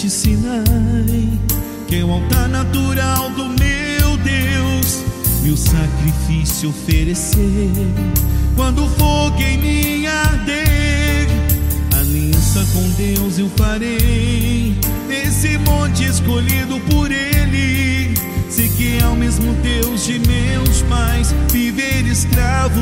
monte Sinai, que é o altar natural do meu Deus, meu sacrifício oferecer. Quando o fogo em mim arder, aliança com Deus eu farei, nesse monte escolhido por Ele. Sei que é o mesmo Deus de meus pais, viver escravo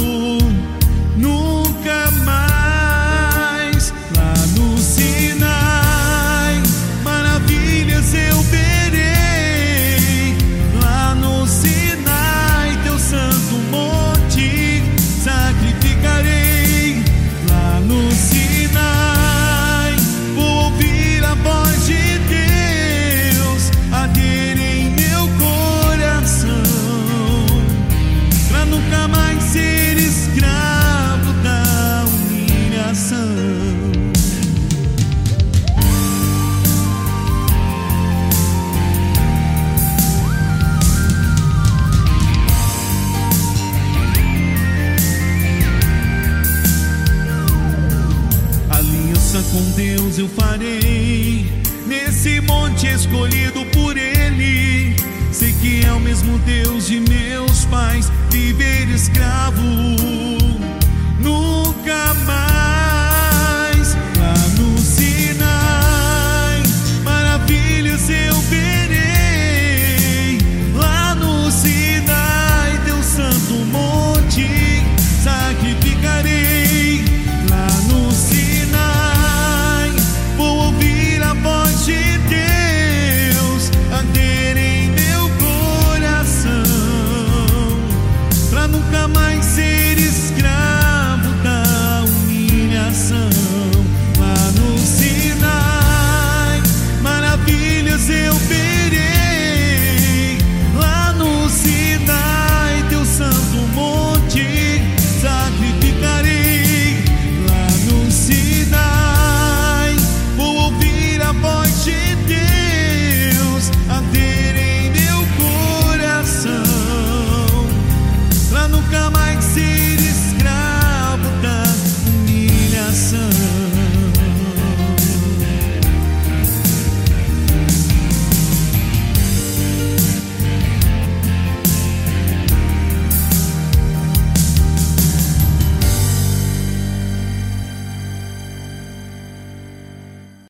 nunca mais. Lá no Sinai, maravilhas eu verei. Lá no Sinai, teu santo monte, sacrificarei. Lá no Sinai, vou ouvir a voz de Deus arder em meu coração, pra nunca mais ser escravo da humilhação. Com Deus eu farei, nesse monte escolhido por Ele. Sei que é o mesmo Deus de meus pais, viver escravo no